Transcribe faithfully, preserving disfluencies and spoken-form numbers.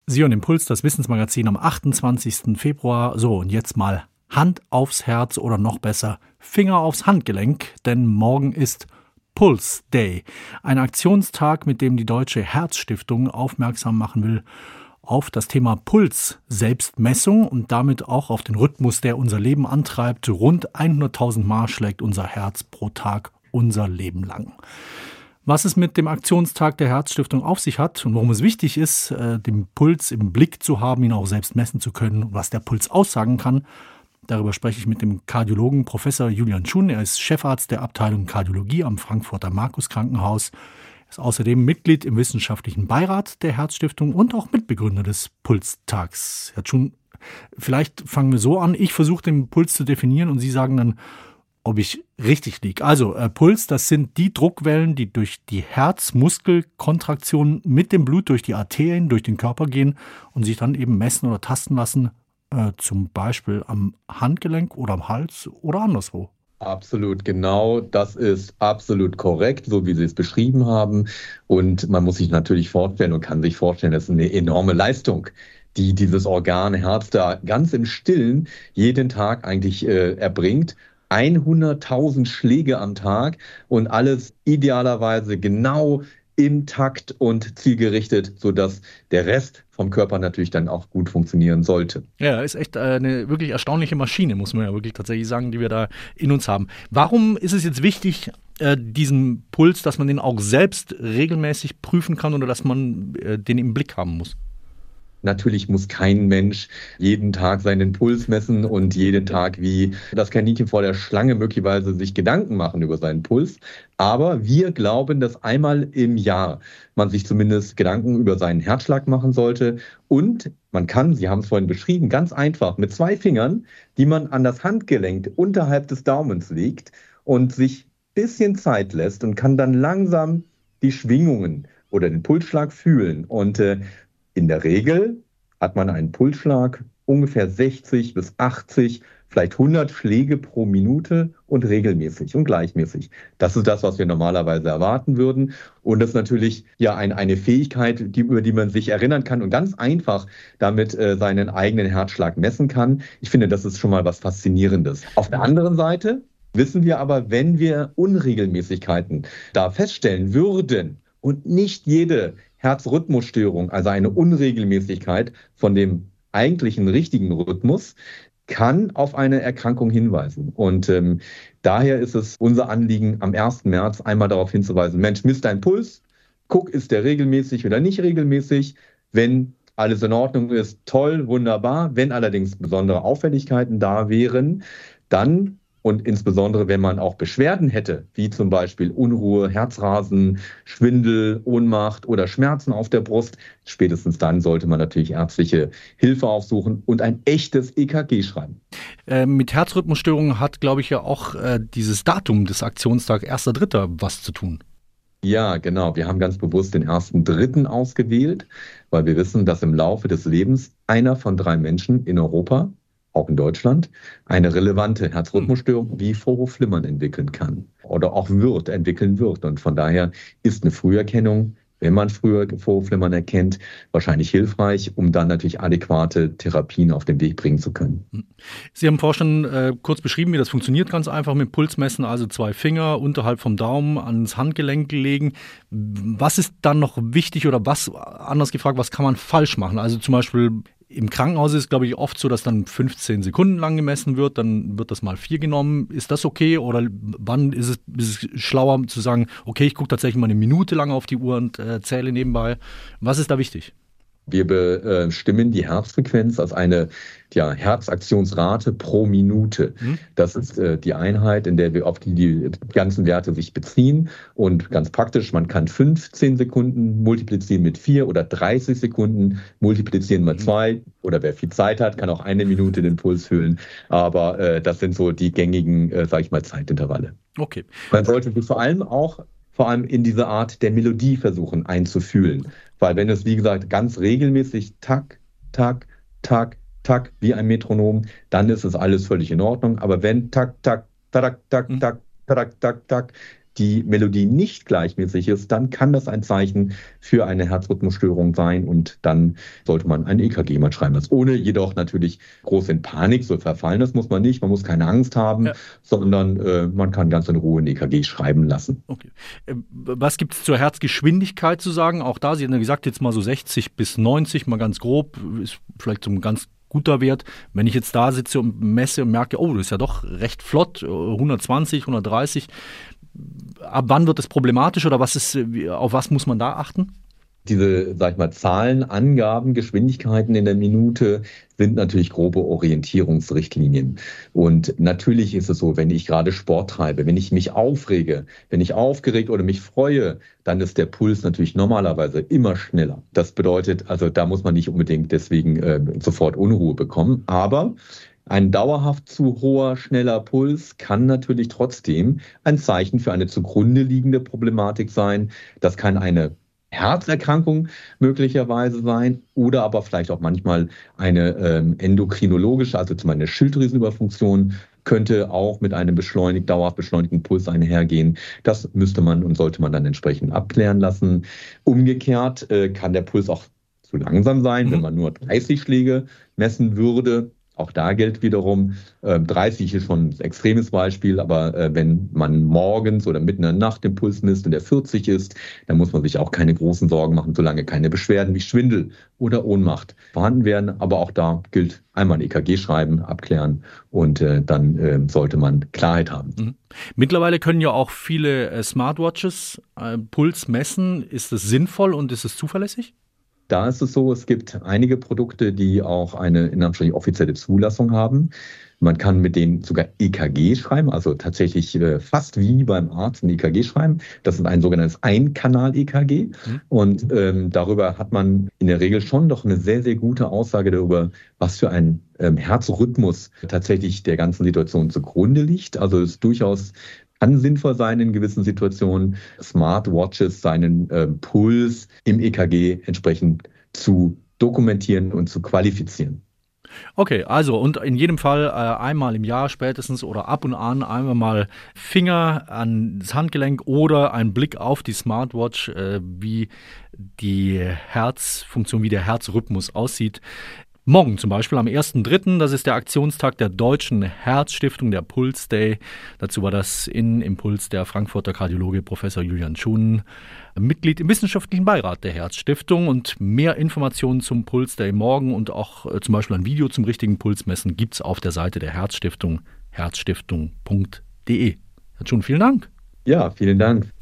Sie und Impuls, das Wissensmagazin am achtundzwanzigsten Februar. So, und jetzt mal Hand aufs Herz oder noch besser Finger aufs Handgelenk, denn morgen ist Puls Day. Ein Aktionstag, mit dem die Deutsche Herzstiftung aufmerksam machen will auf das Thema Puls-Selbstmessung und damit auch auf den Rhythmus, der unser Leben antreibt. Rund hunderttausend Mal schlägt unser Herz pro Tag unser Leben lang. Was es mit dem Aktionstag der Herzstiftung auf sich hat und warum es wichtig ist, den Puls im Blick zu haben, ihn auch selbst messen zu können, was der Puls aussagen kann, darüber spreche ich mit dem Kardiologen Professor Julian Schun. Er ist Chefarzt der Abteilung Kardiologie am Frankfurter Markus Krankenhaus. Er ist außerdem Mitglied im wissenschaftlichen Beirat der Herzstiftung und auch Mitbegründer des Pulstags. Herr Schun, vielleicht fangen wir so an. Ich versuche den Puls zu definieren und Sie sagen dann, ob ich richtig liege. Also äh, Puls, das sind die Druckwellen, die durch die Herzmuskelkontraktion mit dem Blut durch die Arterien, durch den Körper gehen und sich dann eben messen oder tasten lassen, äh, zum Beispiel am Handgelenk oder am Hals oder anderswo. Absolut, genau. Das ist absolut korrekt, so wie Sie es beschrieben haben. Und man muss sich natürlich vorstellen und kann sich vorstellen, das ist eine enorme Leistung, die dieses Organ Herz da ganz im Stillen jeden Tag eigentlich äh, erbringt. hunderttausend Schläge am Tag und alles idealerweise genau im Takt und zielgerichtet, sodass der Rest vom Körper natürlich dann auch gut funktionieren sollte. Ja, ist echt eine wirklich erstaunliche Maschine, muss man ja wirklich tatsächlich sagen, die wir da in uns haben. Warum ist es jetzt wichtig, diesen Puls, dass man den auch selbst regelmäßig prüfen kann oder dass man den im Blick haben muss? Natürlich muss kein Mensch jeden Tag seinen Puls messen und jeden Tag wie das Kaninchen vor der Schlange möglicherweise sich Gedanken machen über seinen Puls. Aber wir glauben, dass einmal im Jahr man sich zumindest Gedanken über seinen Herzschlag machen sollte. Und man kann, Sie haben es vorhin beschrieben, ganz einfach mit zwei Fingern, die man an das Handgelenk unterhalb des Daumens legt und sich ein bisschen Zeit lässt und kann dann langsam die Schwingungen oder den Pulsschlag fühlen. Und äh, in der Regel hat man einen Pulsschlag ungefähr sechzig bis achtzig, vielleicht hundert Schläge pro Minute und regelmäßig und gleichmäßig. Das ist das, was wir normalerweise erwarten würden. Und das ist natürlich ja ein, eine Fähigkeit, die, über die man sich erinnern kann und ganz einfach damit äh, seinen eigenen Herzschlag messen kann. Ich finde, das ist schon mal was Faszinierendes. Auf der anderen Seite wissen wir aber, wenn wir Unregelmäßigkeiten da feststellen würden und nicht jede Herzrhythmusstörung, also eine Unregelmäßigkeit von dem eigentlichen richtigen Rhythmus, kann auf eine Erkrankung hinweisen. Und ähm, daher ist es unser Anliegen, am ersten März einmal darauf hinzuweisen, Mensch, misst deinen Puls, guck, ist der regelmäßig oder nicht regelmäßig. Wenn alles in Ordnung ist, toll, wunderbar. Wenn allerdings besondere Auffälligkeiten da wären, dann und insbesondere, wenn man auch Beschwerden hätte, wie zum Beispiel Unruhe, Herzrasen, Schwindel, Ohnmacht oder Schmerzen auf der Brust, spätestens dann sollte man natürlich ärztliche Hilfe aufsuchen und ein echtes E K G schreiben. Äh, mit Herzrhythmusstörungen hat, glaube ich, ja auch äh, dieses Datum des Aktionstags erster dritter was zu tun. Ja, genau. Wir haben ganz bewusst den ersten dritten ausgewählt, weil wir wissen, dass im Laufe des Lebens einer von drei Menschen in Europa, auch in Deutschland, eine relevante Herzrhythmusstörung wie Vorhofflimmern entwickeln kann oder auch wird, entwickeln wird. Und von daher ist eine Früherkennung, wenn man früher Vorhofflimmern erkennt, wahrscheinlich hilfreich, um dann natürlich adäquate Therapien auf den Weg bringen zu können. Sie haben vorhin schon äh, kurz beschrieben, wie das funktioniert, ganz einfach mit Pulsmessen, also zwei Finger unterhalb vom Daumen ans Handgelenk legen. Was ist dann noch wichtig oder was, anders gefragt, was kann man falsch machen? Also zum Beispiel im Krankenhaus ist es, glaube ich, oft so, dass dann fünfzehn Sekunden lang gemessen wird, dann wird das mal vier genommen. Ist das okay oder wann ist es, ist es schlauer zu sagen, okay, ich gucke tatsächlich mal eine Minute lang auf die Uhr und äh, zähle nebenbei? Was ist da wichtig? Wir bestimmen die Herzfrequenz als eine ja, Herzaktionsrate pro Minute. Mhm. Das ist äh, die Einheit, in der wir auf die, die ganzen Werte sich beziehen. Und ganz praktisch, man kann fünfzehn Sekunden multiplizieren mit vier oder dreißig Sekunden multiplizieren mit zwei. Mhm. Oder wer viel Zeit hat, kann auch eine Minute den Puls fühlen. Aber äh, das sind so die gängigen, äh, sage ich mal, Zeitintervalle. Okay. Man sollte sich vor allem auch vor allem in diese Art der Melodie versuchen einzufühlen. Weil wenn es, wie gesagt, ganz regelmäßig tak, tak, tak, tak, wie ein Metronom, dann ist es alles völlig in Ordnung. Aber wenn tak, tak, tak, tak, tak, tak, tak, tak, die Melodie nicht gleichmäßig ist, dann kann das ein Zeichen für eine Herzrhythmusstörung sein und dann sollte man ein E K G mal schreiben lassen. Ohne jedoch natürlich groß in Panik zu verfallen. Das muss man nicht. Man muss keine Angst haben, ja. sondern äh, man kann ganz in Ruhe ein E K G schreiben lassen. Okay. Was gibt es zur Herzgeschwindigkeit zu sagen? Auch da, Sie haben ja gesagt, jetzt mal so sechzig bis neunzig, mal ganz grob, ist vielleicht so ein ganz guter Wert. Wenn ich jetzt da sitze und messe und merke, oh, das ist ja doch recht flott, hundertzwanzig, hundertdreißig, ab wann wird das problematisch oder was ist, auf was muss man da achten? Diese, sag ich mal, Zahlen, Angaben, Geschwindigkeiten in der Minute sind natürlich grobe Orientierungsrichtlinien. Und natürlich ist es so, wenn ich gerade Sport treibe, wenn ich mich aufrege, wenn ich aufgeregt oder mich freue, dann ist der Puls natürlich normalerweise immer schneller. Das bedeutet, also da muss man nicht unbedingt deswegen äh, sofort Unruhe bekommen. Aber ein dauerhaft zu hoher, schneller Puls kann natürlich trotzdem ein Zeichen für eine zugrunde liegende Problematik sein. Das kann eine Herzerkrankung möglicherweise sein oder aber vielleicht auch manchmal eine ähm, endokrinologische, also zum Beispiel eine Schilddrüsenüberfunktion, könnte auch mit einem beschleunigt, dauerhaft beschleunigten Puls einhergehen. Das müsste man und sollte man dann entsprechend abklären lassen. Umgekehrt äh, kann der Puls auch zu langsam sein, mhm. wenn man nur dreißig Schläge messen würde. Auch da gilt wiederum, äh, dreißig ist schon ein extremes Beispiel, aber äh, wenn man morgens oder mitten in der Nacht den Puls misst und der vierzig ist, dann muss man sich auch keine großen Sorgen machen, solange keine Beschwerden wie Schwindel oder Ohnmacht vorhanden werden. Aber auch da gilt einmal ein E K G schreiben, abklären und äh, dann äh, sollte man Klarheit haben. Mhm. Mittlerweile können ja auch viele äh, Smartwatches äh, Puls messen. Ist das sinnvoll und ist es zuverlässig? Da ist es so, es gibt einige Produkte, die auch eine in Anführungszeichen offizielle Zulassung haben. Man kann mit denen sogar E K G schreiben, also tatsächlich äh, fast wie beim Arzt ein E K G schreiben. Das ist ein sogenanntes Einkanal-E K G. Mhm. Und ähm, darüber hat man in der Regel schon doch eine sehr, sehr gute Aussage darüber, was für ein ähm, Herzrhythmus tatsächlich der ganzen Situation zugrunde liegt. Also es ist durchaus kann sinnvoll sein in gewissen Situationen, Smartwatches seinen äh, Puls im E K G entsprechend zu dokumentieren und zu qualifizieren. Okay, also und in jedem Fall äh, einmal im Jahr spätestens oder ab und an einmal mal Finger ans Handgelenk oder ein Blick auf die Smartwatch, äh, wie die Herzfunktion, wie der Herzrhythmus aussieht. Morgen zum Beispiel am ersten dritten, das ist der Aktionstag der Deutschen Herzstiftung, der Puls Day. Dazu war das in Impuls der Frankfurter Kardiologe Professor Julian Schuhn, Mitglied im wissenschaftlichen Beirat der Herzstiftung. Und mehr Informationen zum Puls Day morgen und auch äh, zum Beispiel ein Video zum richtigen Pulsmessen gibt es auf der Seite der Herzstiftung, herzstiftung punkt de. Herr Schuhn, vielen Dank. Ja, vielen Dank.